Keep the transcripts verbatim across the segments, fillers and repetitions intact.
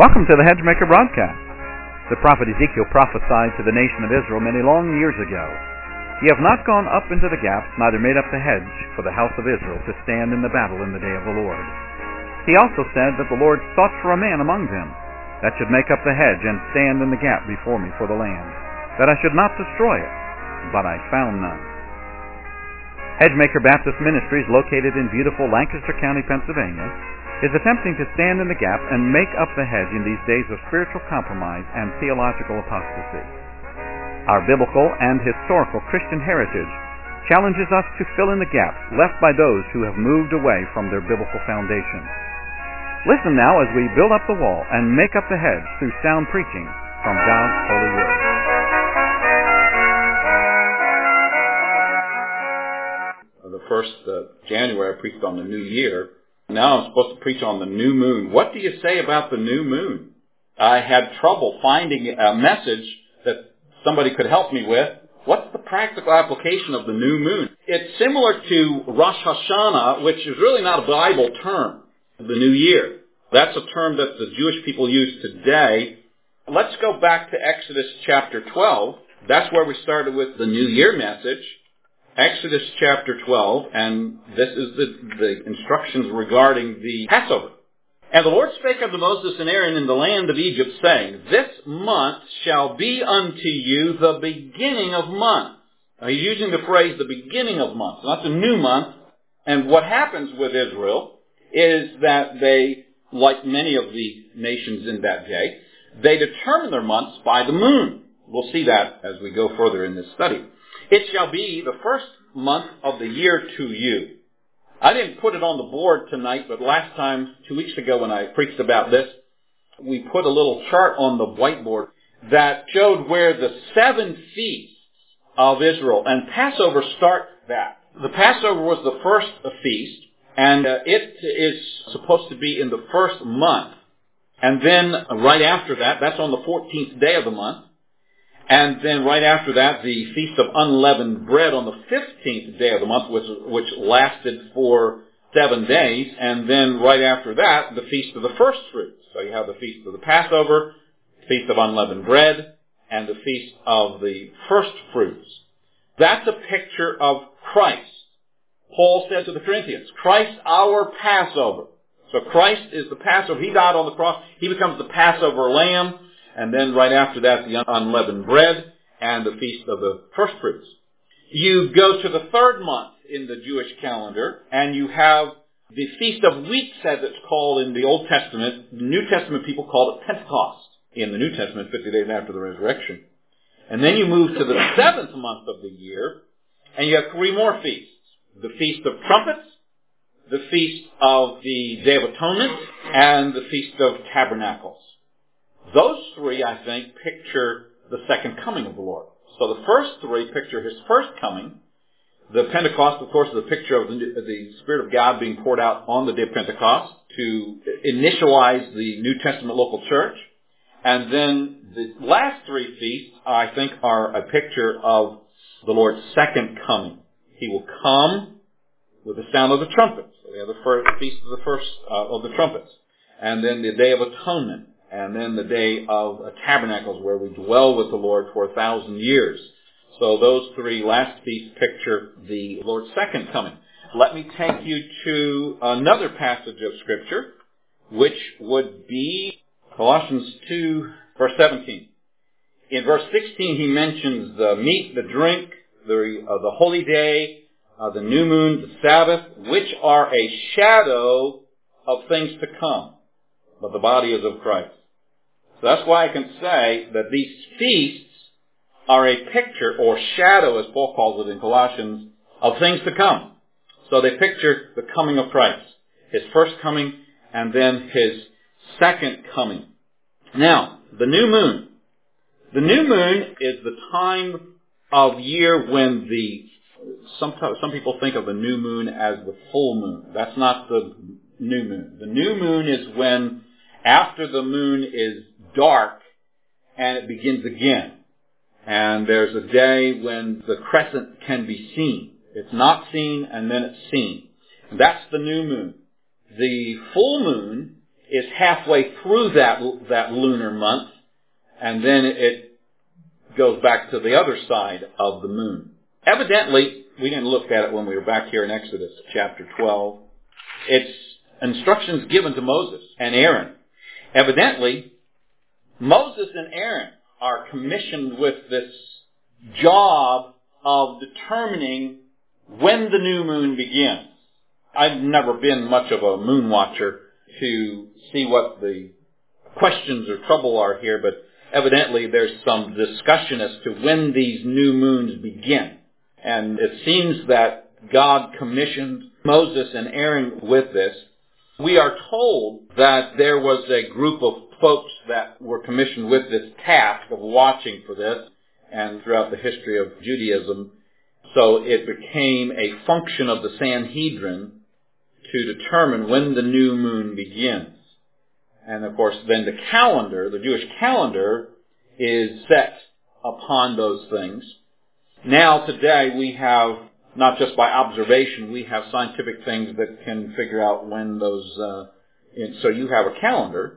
Welcome to the Hedgemaker broadcast. The prophet Ezekiel prophesied to the nation of Israel many long years ago. Ye have not gone up into the gaps, neither made up the hedge for the house of Israel to stand in the battle in the day of the Lord. He also said that the Lord sought for a man among them that should make up the hedge and stand in the gap before me for the land, that I should not destroy it, but I found none. Hedgemaker Baptist Ministries, located in beautiful Lancaster County, Pennsylvania, is attempting to stand in the gap and make up the hedge in these days of spiritual compromise and theological apostasy. Our biblical and historical Christian heritage challenges us to fill in the gaps left by those who have moved away from their biblical foundation. Listen now as we build up the wall and make up the hedge through sound preaching from God's holy word. The first uh, January I preached on the new year. Now I'm supposed to preach on the new moon. What do you say about the new moon? I had trouble finding a message that somebody could help me with. What's the practical application of the new moon? It's similar to Rosh Hashanah, which is really not a Bible term, the new year. That's a term that the Jewish people use today. Let's go back to Exodus chapter twelve. That's where we started with the new year message. Exodus chapter twelve, and this is the, the instructions regarding the Passover. And the Lord spake unto Moses and Aaron in the land of Egypt, saying, This month shall be unto you the beginning of months. Now he's using the phrase the beginning of months, not the new month. And what happens with Israel is that they, like many of the nations in that day, they determine their months by the moon. We'll see that as we go further in this study. It shall be the first month of the year to you. I didn't put it on the board tonight, but last time, two weeks ago when I preached about this, we put a little chart on the whiteboard that showed where the seven feasts of Israel, and Passover start that. The Passover was the first feast, and uh, it is supposed to be in the first month. And then right after that, that's on the fourteenth day of the month. And then right after that, the Feast of Unleavened Bread on the fifteenth day of the month, which, which lasted for seven days. And then right after that, the Feast of the First Fruits. So you have the Feast of the Passover, Feast of Unleavened Bread, and the Feast of the First Fruits. That's a picture of Christ. Paul said to the Corinthians, Christ our Passover. So Christ is the Passover. He died on the cross. He becomes the Passover lamb. And then right after that, the unleavened bread and the Feast of the First Fruits. You go to the third month in the Jewish calendar, and you have the Feast of Weeks, as it's called in the Old Testament. The New Testament people call it Pentecost. In the New Testament, fifty days after the resurrection. And then you move to the seventh month of the year, and you have three more feasts. The Feast of Trumpets, the Feast of the Day of Atonement, and the Feast of Tabernacles. Those three, I think, picture the second coming of the Lord. So the first three picture His first coming. The Pentecost, of course, is a picture of the, the Spirit of God being poured out on the day of Pentecost to initialize the New Testament local church. And then the last three feasts, I think, are a picture of the Lord's second coming. He will come with the sound of the trumpets. So we have the first feast of the first uh, of the trumpets. And then the Day of Atonement. And then the Day of Tabernacles, where we dwell with the Lord for a thousand years. So those three last feasts picture the Lord's second coming. Let me take you to another passage of Scripture, which would be Colossians two, verse seventeen. In verse sixteen, he mentions the meat, the drink, the, uh, the holy day, uh, the new moon, the Sabbath, which are a shadow of things to come. But the body is of Christ. So that's why I can say that these feasts are a picture or shadow, as Paul calls it in Colossians, of things to come. So they picture the coming of Christ, His first coming, and then His second coming. Now, the new moon. The new moon is the time of year when the, some, some people think of the new moon as the full moon. That's not the new moon. The new moon is when after the moon is dark and it begins again. And there's a day when the crescent can be seen. It's not seen and then it's seen. And that's the new moon. The full moon is halfway through that, that lunar month, and then it goes back to the other side of the moon. Evidently, we didn't look at it when we were back here in Exodus chapter twelve. It's instructions given to Moses and Aaron. Evidently, Moses and Aaron are commissioned with this job of determining when the new moon begins. I've never been much of a moon watcher to see what the questions or trouble are here, but evidently there's some discussion as to when these new moons begin. And it seems that God commissioned Moses and Aaron with this. We are told that there was a group of folks that were commissioned with this task of watching for this, and throughout the history of Judaism. So it became a function of the Sanhedrin to determine when the new moon begins. And of course, then the calendar, the Jewish calendar, is set upon those things. Now, today, we have, not just by observation, we have scientific things that can figure out when those, uh, in, so you have a calendar.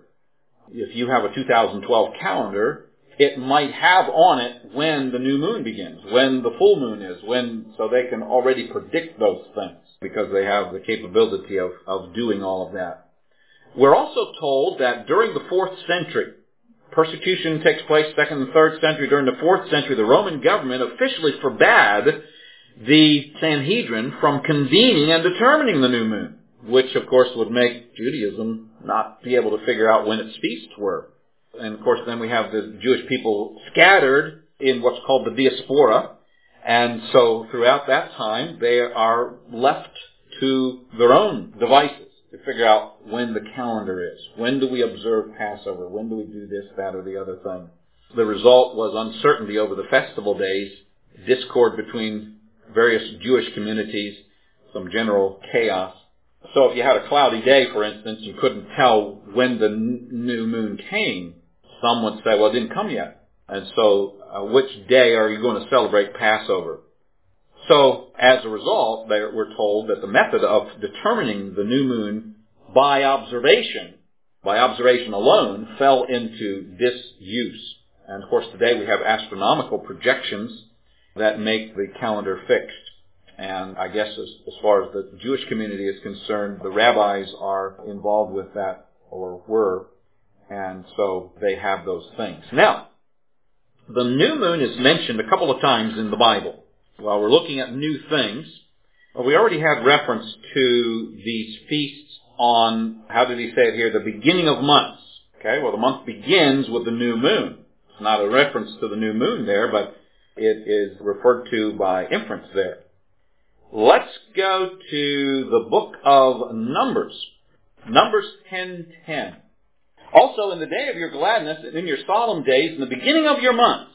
If you have a two thousand twelve calendar, it might have on it when the new moon begins, when the full moon is, when, so they can already predict those things because they have the capability of, of doing all of that. We're also told that during the fourth century, persecution takes place second and third century. During the fourth century, the Roman government officially forbade the Sanhedrin from convening and determining the new moon, which of course would make Judaism not be able to figure out when its feasts were. And of course then we have the Jewish people scattered in what's called the diaspora. And so throughout that time, they are left to their own devices to figure out when the calendar is. When do we observe Passover? When do we do this, that, or the other thing? The result was uncertainty over the festival days, discord between various Jewish communities, some general chaos. So if you had a cloudy day, for instance, you couldn't tell when the n- new moon came. Some would say, well, it didn't come yet. And so uh, which day are you going to celebrate Passover? So as a result, they we're told that the method of determining the new moon by observation, by observation alone, fell into disuse. And of course today we have astronomical projections that make the calendar fixed. And I guess as, as far as the Jewish community is concerned, the rabbis are involved with that, or were, and so they have those things. Now, the new moon is mentioned a couple of times in the Bible. While we're looking at new things, well, we already had reference to these feasts on, how did he say it here, the beginning of months. Okay, well the month begins with the new moon. It's not a reference to the new moon there, but it is referred to by inference there. Let's go to the book of Numbers. Numbers ten ten. Also, in the day of your gladness, and in your solemn days, in the beginning of your months,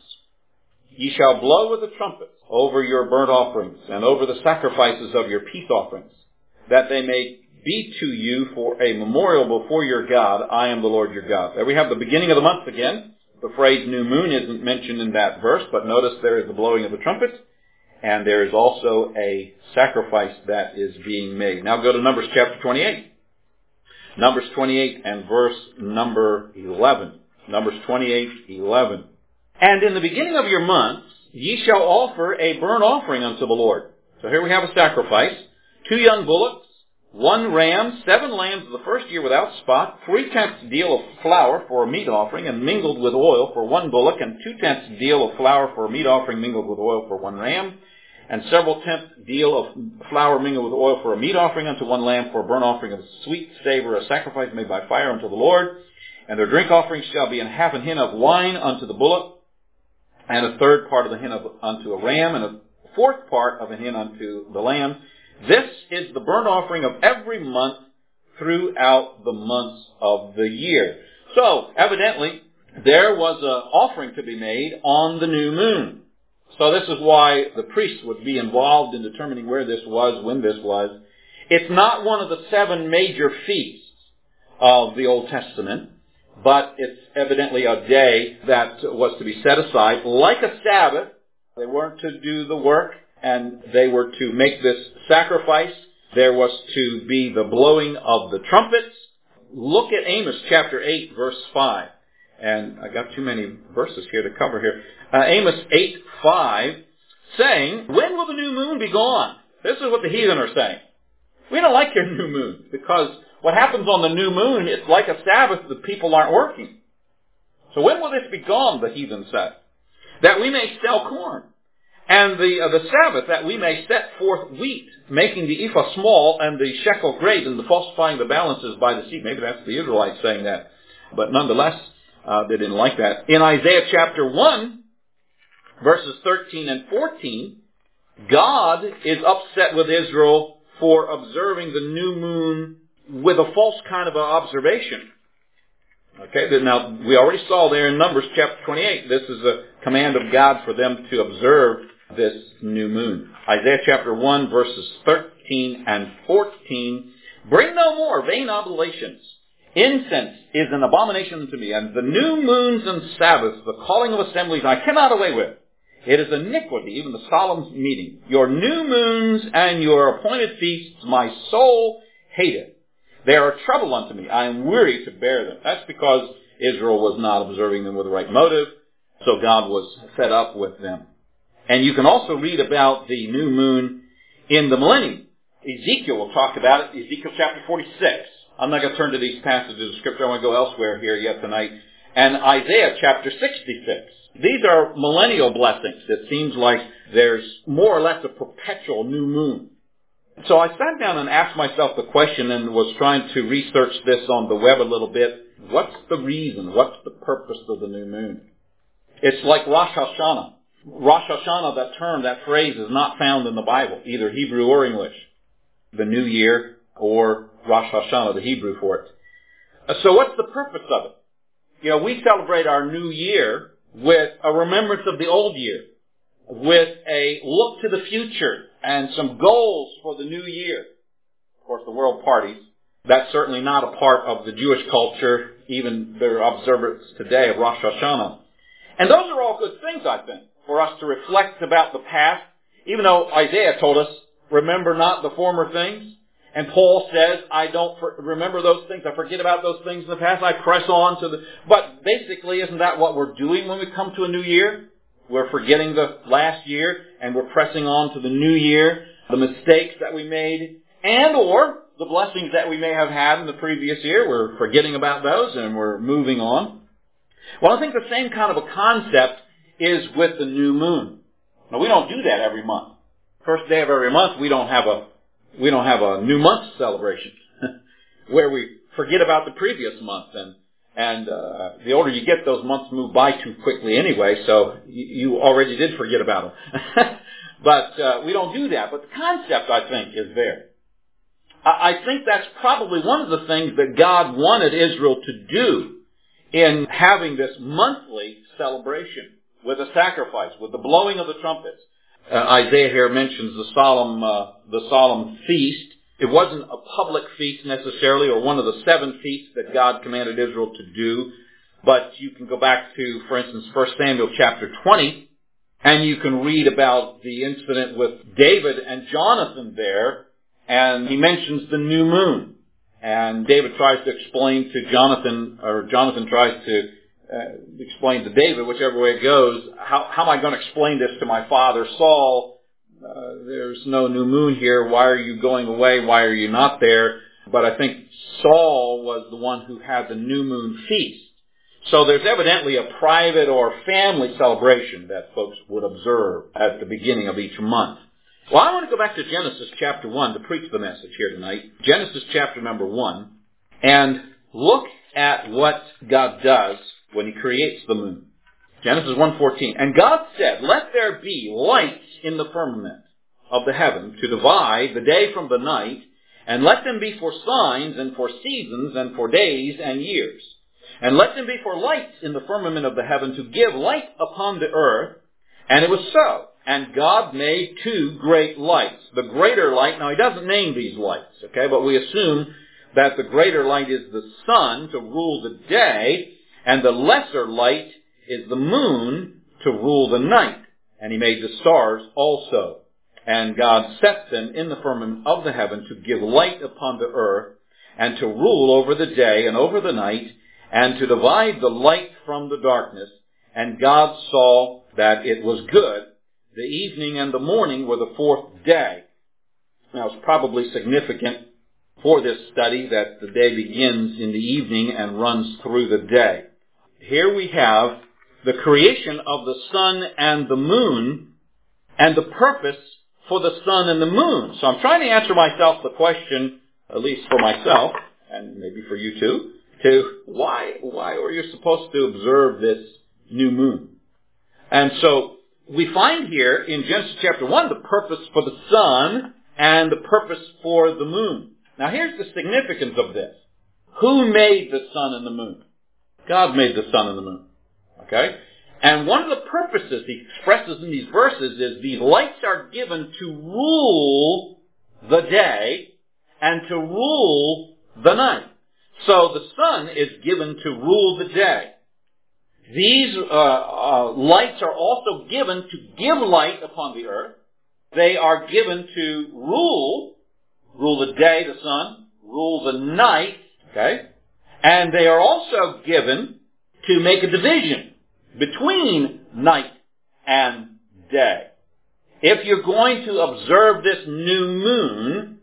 ye shall blow with the trumpets over your burnt offerings, and over the sacrifices of your peace offerings, that they may be to you for a memorial before your God. I am the Lord your God. There we have the beginning of the month again. The phrase new moon isn't mentioned in that verse, but notice there is the blowing of the trumpets. And there is also a sacrifice that is being made. Now go to Numbers chapter twenty-eight. Numbers twenty-eight and verse number eleven. Numbers twenty-eight, eleven. And in the beginning of your months, ye shall offer a burnt offering unto the Lord. So here we have a sacrifice. Two young bullocks, one ram, seven lambs of the first year without spot, three-tenths deal of flour for a meat offering, and mingled with oil for one bullock, and two-tenths deal of flour for a meat offering mingled with oil for one ram, and several tenths deal of flour mingled with oil for a meat offering unto one lamb for a burnt offering of sweet savor, a sacrifice made by fire unto the Lord. And their drink offerings shall be an half an hin of wine unto the bullock, and a third part of the hin of, unto a ram, and a fourth part of a hin unto the lamb. This is the burnt offering of every month throughout the months of the year. So, evidently, there was an offering to be made on the new moon. So this is why the priests would be involved in determining where this was, when this was. It's not one of the seven major feasts of the Old Testament, but it's evidently a day that was to be set aside like a Sabbath. They weren't to do the work, and they were to make this sacrifice. There was to be the blowing of the trumpets. look at Amos chapter eight, verse five. And I got too many verses here to cover here. Uh, Amos eight, five, saying, when will the new moon be gone? This is what the heathen are saying. We don't like your new moon, because what happens on the new moon, it's like a Sabbath that people aren't working. So when will this be gone, the heathen said? That we may sell corn. And the uh, the Sabbath, that we may set forth wheat, making the ephah small and the shekel great, and the falsifying the balances by the sea. Maybe that's the Israelites saying that. But nonetheless, uh, they didn't like that. In Isaiah chapter one, verses thirteen and fourteen, God is upset with Israel for observing the new moon with a false kind of an observation. Okay, now we already saw there in Numbers chapter twenty-eight, this is a command of God for them to observe this new moon. Isaiah chapter one, verses thirteen and fourteen, bring no more vain oblations. Incense is an abomination to me, and the new moons and Sabbaths, the calling of assemblies, I cannot away with. It is iniquity, even the solemn meeting. Your new moons and your appointed feasts, my soul hateth. They are a trouble unto me. I am weary to bear them. That's because Israel was not observing them with the right motive, so God was fed up with them. And you can also read about the new moon in the millennium. Ezekiel will talk about it, Ezekiel chapter forty-six. I'm not going to turn to these passages of Scripture. I want to go elsewhere here yet tonight. And Isaiah chapter sixty-six. These are millennial blessings. It seems like there's more or less a perpetual new moon. So I sat down and asked myself the question and was trying to research this on the web a little bit. What's the reason? What's the purpose of the new moon? It's like Rosh Hashanah. Rosh Hashanah, that term, that phrase is not found in the Bible, either Hebrew or English. The new year or Rosh Hashanah, the Hebrew for it. So what's the purpose of it? You know, we celebrate our new year with a remembrance of the old year, with a look to the future and some goals for the new year. Of course, the world parties. That's certainly not a part of the Jewish culture, even their observance today of Rosh Hashanah. And those are all good things, I think, for us to reflect about the past, even though Isaiah told us, remember not the former things. And Paul says, I don't remember those things. I forget about those things in the past. I press on to the... But basically, isn't that what we're doing when we come to a new year? We're forgetting the last year, and we're pressing on to the new year, the mistakes that we made, and or the blessings that we may have had in the previous year. We're forgetting about those, and we're moving on. Well, I think the same kind of a concept is with the new moon. Now, we don't do that every month. First day of every month, we don't have a we don't have a new month celebration where we forget about the previous month, and and uh, the older you get, those months move by too quickly anyway. So you, you already did forget about them. But uh, we don't do that. But the concept, I think, is there. I, I think that's probably one of the things that God wanted Israel to do in having this monthly celebration with a sacrifice, with the blowing of the trumpets. Uh, Isaiah here mentions the solemn, uh, the solemn feast. It wasn't a public feast necessarily, or one of the seven feasts that God commanded Israel to do. But you can go back to, for instance, First Samuel chapter twenty, and you can read about the incident with David and Jonathan there, and he mentions the new moon. And David tries to explain to Jonathan, or Jonathan tries to Uh, explain to David, whichever way it goes, how, how am I going to explain this to my father Saul? Uh, there's no new moon here. Why are you going away? Why are you not there? But I think Saul was the one who had the new moon feast. So there's evidently a private or family celebration that folks would observe at the beginning of each month. Well, I want to go back to Genesis chapter one to preach the message here tonight. Genesis chapter number one, and look at what God does when he creates the moon. Genesis one fourteen. And God said, let there be lights in the firmament of the heaven to divide the day from the night, and let them be for signs and for seasons and for days and years. And let them be for lights in the firmament of the heaven to give light upon the earth. And it was so. And God made two great lights. The greater light, now he doesn't name these lights, okay, but we assume that the greater light is the sun to rule the day, and the lesser light is the moon to rule the night. And he made the stars also. And God set them in the firmament of the heaven to give light upon the earth, and to rule over the day and over the night, and to divide the light from the darkness. And God saw that it was good. The evening and the morning were the fourth day. Now, it's probably significant for this study that the day begins in the evening and runs through the day. Here we have the creation of the sun and the moon and the purpose for the sun and the moon. So I'm trying to answer myself the question, at least for myself, and maybe for you too, to why, why were you supposed to observe this new moon? And so we find here in Genesis chapter one the purpose for the sun and the purpose for the moon. Now here's the significance of this. Who made the sun and the moon? God made the sun and the moon. Okay? And one of the purposes he expresses in these verses is these lights are given to rule the day and to rule the night. So the sun is given to rule the day. These uh, uh, lights are also given to give light upon the earth. They are given to rule, rule the day, the sun, rule the night, okay? And they are also given to make a division between night and day. If you're going to observe this new moon,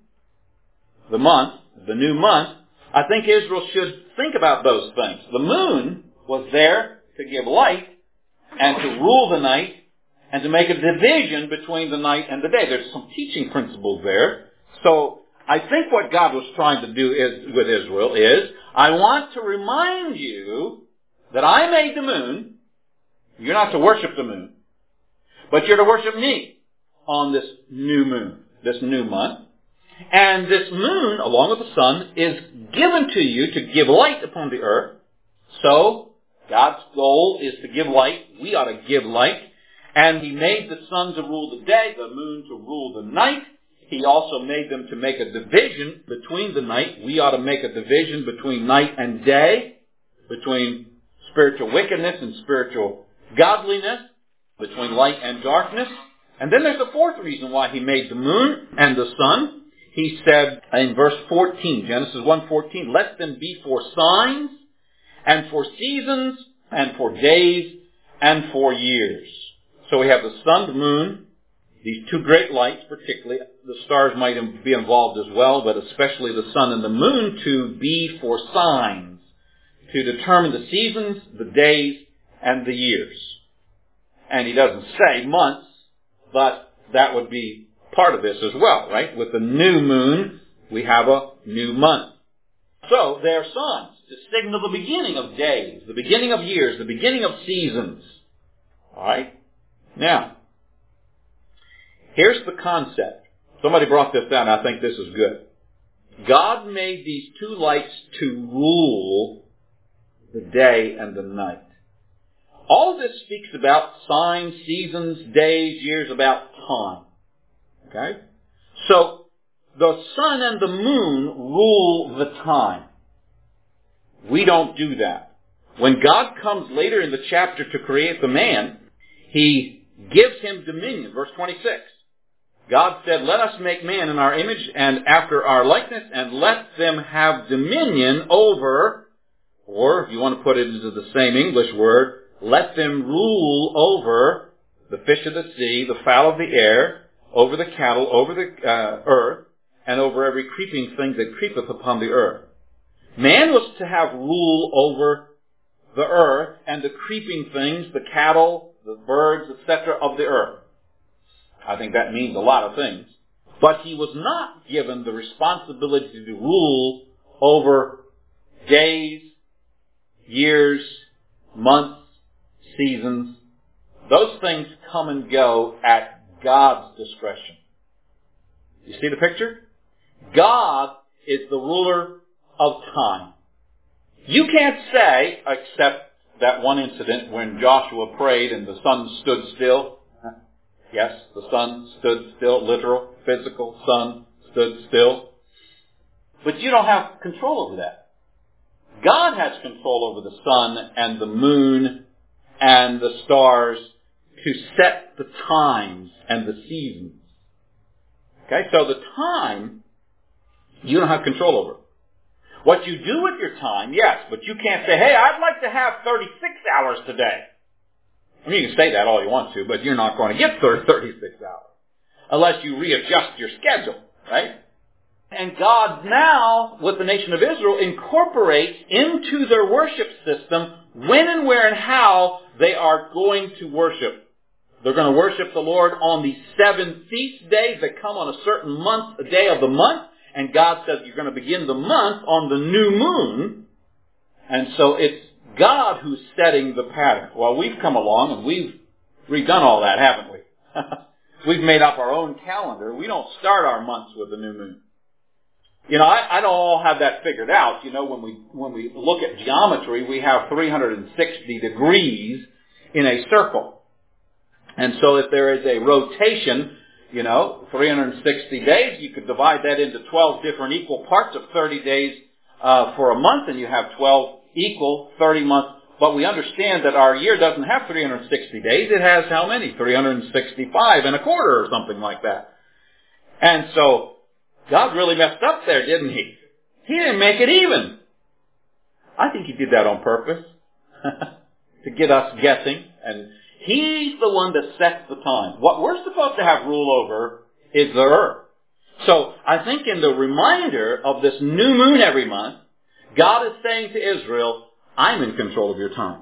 the month, the new month, I think Israel should think about those things. The moon was there to give light and to rule the night and to make a division between the night and the day. There's some teaching principles there. So I think what God was trying to do is, with Israel is, I want to remind you that I made the moon. You're not to worship the moon, but you're to worship me on this new moon, this new month. And this moon, along with the sun, is given to you to give light upon the earth. So God's goal is to give light. We ought to give light. And he made the sun to rule the day, the moon to rule the night. He also made them to make a division between the night. We ought to make a division between night and day, between spiritual wickedness and spiritual godliness, between light and darkness. And then there's a fourth reason why he made the moon and the sun. He said in verse fourteen, Genesis one fourteen, let them be for signs and for seasons and for days and for years. So we have the sun, the moon, these two great lights particularly. The stars might be involved as well, but especially the sun and the moon to be for signs, to determine the seasons, the days, and the years. And he doesn't say months, but that would be part of this as well, right? With the new moon, we have a new month. So they are signs to signal the beginning of days, the beginning of years, the beginning of seasons. All right? Now, here's the concept. Somebody brought this down. I think this is good. God made these two lights to rule the day and the night. All of this speaks about signs, seasons, days, years, about time. Okay? So, the sun and the moon rule the time. We don't do that. When God comes later in the chapter to create the man, he gives him dominion. Verse twenty-six. God said, let us make man in our image and after our likeness, and let them have dominion over, or if you want to put it into the same English word, let them rule over the fish of the sea, the fowl of the air, over the cattle, over the uh, earth, and over every creeping thing that creepeth upon the earth. Man was to have rule over the earth and the creeping things, the cattle, the birds, et cetera, of the earth. I think that means a lot of things. But he was not given the responsibility to rule over days, years, months, seasons. Those things come and go at God's discretion. You see the picture? God is the ruler of time. You can't say, except that one incident when Joshua prayed and the sun stood still. Yes, the sun stood still, literal, physical, sun stood still. But you don't have control over that. God has control over the sun and the moon and the stars to set the times and the seasons. Okay, so the time, you don't have control over. What you do with your time, yes, but you can't say, hey, I'd like to have thirty-six hours today. I mean, you can say that all you want to, but you're not going to get thirty-six hours unless you readjust your schedule, right? And God now, with the nation of Israel, incorporates into their worship system when and where and how they are going to worship. They're going to worship the Lord on the seven feast days that come on a certain month, a day of the month. And God says you're going to begin the month on the new moon. And so it's God who's setting the pattern. Well, we've come along and we've redone all that, haven't we? We've made up our own calendar. We don't start our months with the new moon. You know, I, I don't all have that figured out. You know, when we when we look at geometry, we have three hundred sixty degrees in a circle. And so if there is a rotation, you know, three hundred sixty days, you could divide that into twelve different equal parts of thirty days uh, for a month, and you have twelve equal thirty months. But we understand that our year doesn't have three hundred sixty days. It has how many? three hundred sixty-five and a quarter or something like that. And so God really messed up there, didn't he? He didn't make it even. I think he did that on purpose to get us guessing. And he's the one that sets the time. What we're supposed to have rule over is the earth. So I think in the reminder of this new moon every month, God is saying to Israel, I'm in control of your time.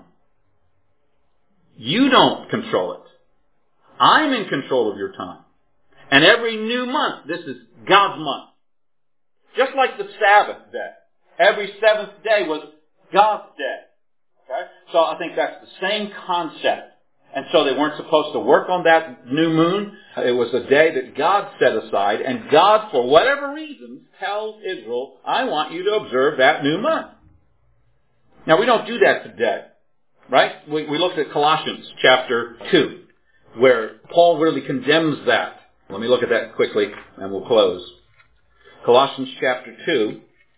You don't control it. I'm in control of your time. And every new month, this is God's month. Just like the Sabbath day. Every seventh day was God's day. Okay? So I think that's the same concept. And so they weren't supposed to work on that new moon. It was a day that God set aside. And God, for whatever reason, tells Israel, I want you to observe that new month. Now, we don't do that today. Right? We, we looked at Colossians chapter two, where Paul really condemns that. Let me look at that quickly, and we'll close. Colossians chapter two,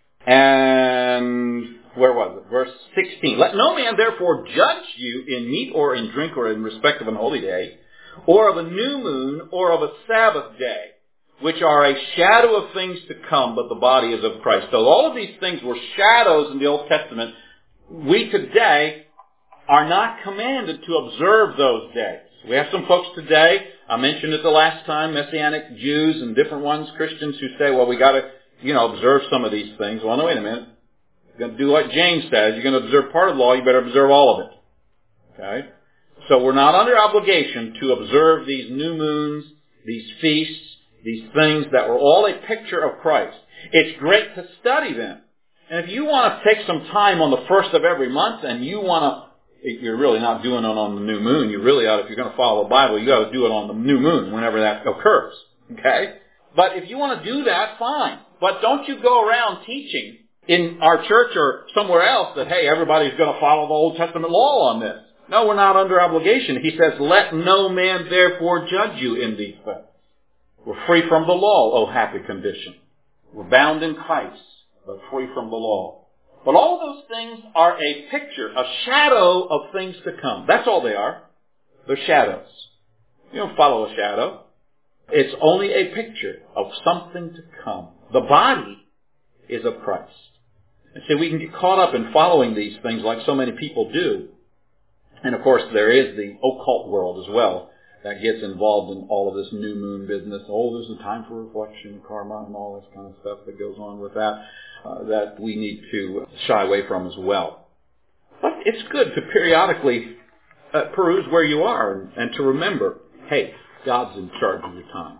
and where was it? Verse sixteen. Let no man therefore judge you in meat or in drink or in respect of an holy day, or of a new moon, or of a Sabbath day, which are a shadow of things to come, but the body is of Christ. So all of these things were shadows in the Old Testament. We today are not commanded to observe those days. We have some folks today, I mentioned it the last time, Messianic Jews and different ones, Christians who say, well, we got to, you know, observe some of these things. Well, no, wait a minute. You're going to do what James says. You're going to observe part of the law. You better observe all of it. Okay? So we're not under obligation to observe these new moons, these feasts, these things that were all a picture of Christ. It's great to study them. And if you want to take some time on the first of every month and you want to, you're really not doing it on the new moon. You really ought, if you're going to follow the Bible, you got to do it on the new moon whenever that occurs. Okay? But if you want to do that, fine. But don't you go around teaching in our church or somewhere else that, hey, everybody's going to follow the Old Testament law on this. No, we're not under obligation. He says, let no man therefore judge you in these things. We're free from the law, O happy condition. We're bound in Christ, but free from the law. But all those things are a picture, a shadow of things to come. That's all they are. They're shadows. You don't follow a shadow. It's only a picture of something to come. The body is of Christ. And see, we can get caught up in following these things like so many people do. And of course, there is the occult world as well that gets involved in all of this new moon business. Oh, there's a time for reflection, karma, and all this kind of stuff that goes on with that. Uh, that we need to shy away from as well. But it's good to periodically uh, peruse where you are and, and to remember, hey, God's in charge of your time.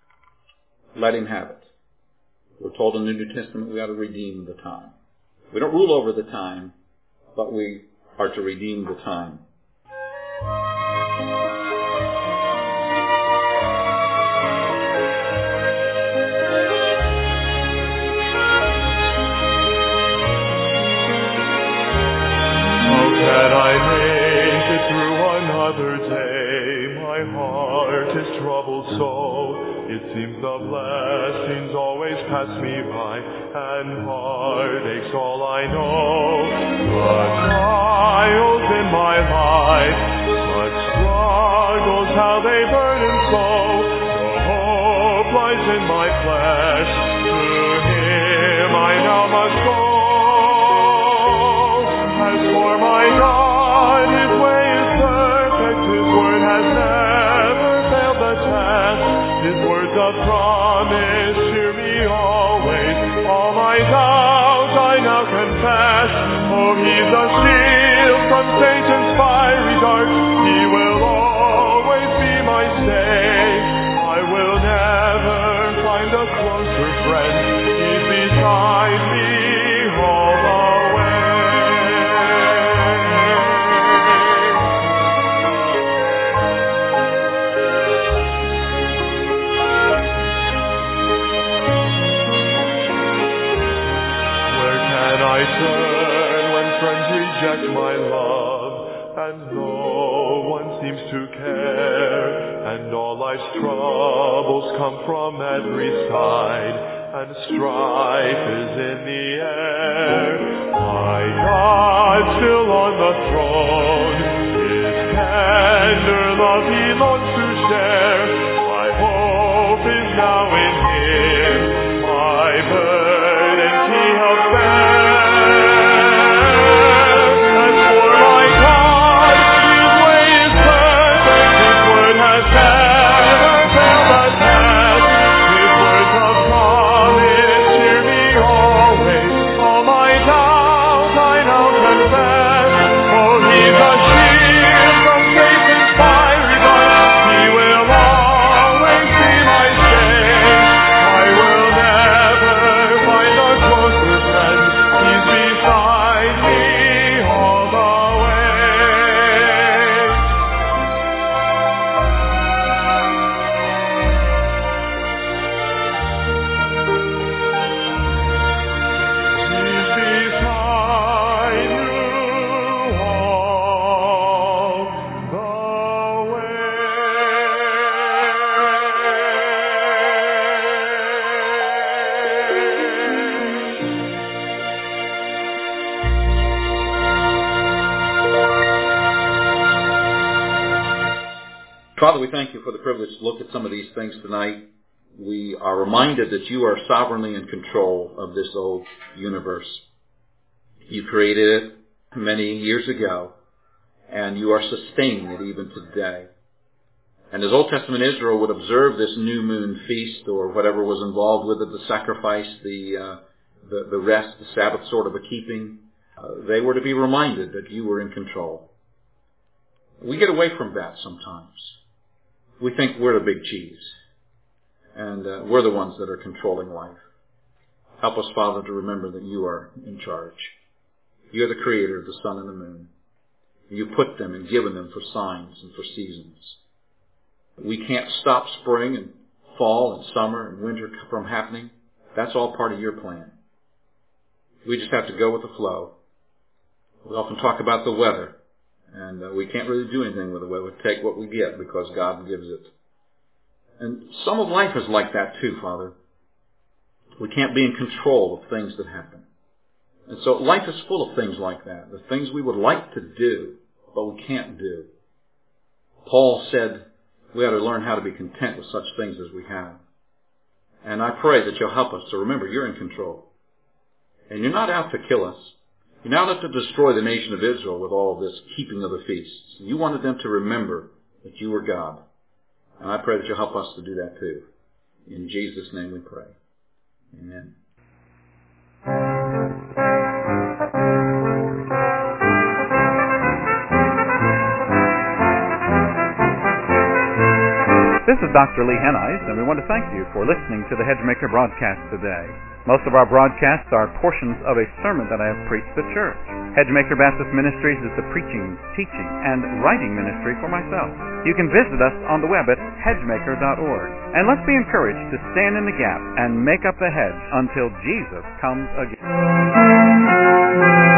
Let Him have it. We're told in the New Testament we ought to redeem the time. We don't rule over the time, but we are to redeem the time. That I make it through another day. My heart is troubled so. It seems the blessings always pass me by, and heartache's all I know. The trials in my life, such struggles, how they burden so. The hope lies in my flesh. To Him I now must go. a promise, cheer me always. All my doubts I now confess. Oh, he's a shield from Satan's fiery dart. He will always be my stay. I will never find a closer friend. He's beside me all the way. Where can I turn when friends reject my love, and no one seems to care, and all life's troubles come from every side, and strife is in the air? My God still on the throne, His tender love He longs to share. My hope is now in Him, my burdens He helps bear. As for my God, His way is perfect, His word has never failed the test. His words of promise cheer me always. All my doubts I now confess. Oh, He's a shield from Satan's fiery dart. He will always be my stay. I will never find a closer friend. He's beside me all the way. He's beside you all the way. Father, we thank you for the privilege to look at some of these things tonight. We are reminded that you are sovereignly in control of this old universe. You created it many years ago, and you are sustaining it even today. And as Old Testament Israel would observe this new moon feast, or whatever was involved with it, the sacrifice, the uh, the, the rest, the Sabbath sort of a keeping, uh, they were to be reminded that you were in control. We get away from that sometimes. We think we're the big cheese, and uh, we're the ones that are controlling life. Help us, Father, to remember that you are in charge. You're the creator of the sun and the moon. You put them and given them for signs and for seasons. We can't stop spring and fall and summer and winter from happening. That's all part of your plan. We just have to go with the flow. We often talk about the weather. And uh, we can't really do anything with the weather. We take what we get because God gives it. And some of life is like that too, Father. We can't be in control of things that happen. And so life is full of things like that. The things we would like to do, but we can't do. Paul said we ought to learn how to be content with such things as we have. And I pray that you'll help us to remember you're in control. And you're not out to kill us. You're not out to destroy the nation of Israel with all this keeping of the feasts. You wanted them to remember that you were God. And I pray that you'll help us to do that too. In Jesus' name we pray. Amen. This is Doctor Lee Hennies, and we want to thank you for listening to the Hedgemaker broadcast today. Most of our broadcasts are portions of a sermon that I have preached at church. Hedgemaker Baptist Ministries is the preaching, teaching, and writing ministry for myself. You can visit us on the web at hedgemaker dot org. And let's be encouraged to stand in the gap and make up the hedge until Jesus comes again.